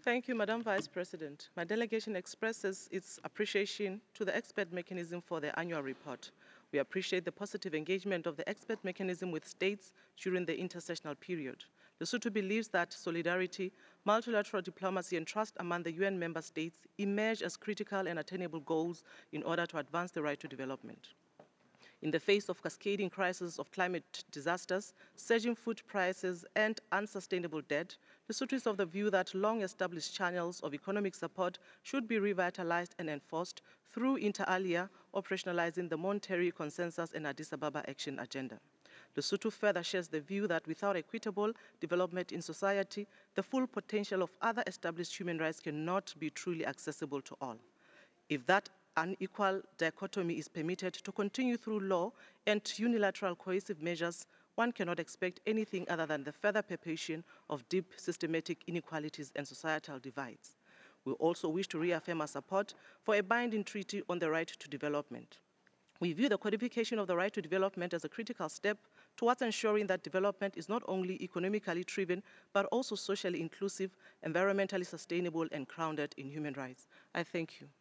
Thank you, Madam Vice President. My delegation expresses its appreciation to the expert mechanism for the annual report. We appreciate the positive engagement of the expert mechanism with states during the intersessional period. Lesotho believes that solidarity, multilateral diplomacy, and trust among the UN member states emerge as critical and attainable goals in order to advance the right to development. In the face of cascading crises of climate disasters, surging food prices, and unsustainable debt, Lesotho is of the view that long-established channels of economic support should be revitalized and enforced through inter alia, operationalizing the Monterrey Consensus and Addis Ababa Action Agenda. Lesotho further shares the view that without equitable development in society, the full potential of other established human rights cannot be truly accessible to all. If that unequal dichotomy is permitted to continue through law and unilateral coercive measures, one cannot expect anything other than the further perpetuation of deep systematic inequalities and societal divides. We also wish to reaffirm our support for a binding treaty on the right to development. We view the codification of the right to development as a critical step towards ensuring that development is not only economically driven, but also socially inclusive, environmentally sustainable, and grounded in human rights. I thank you.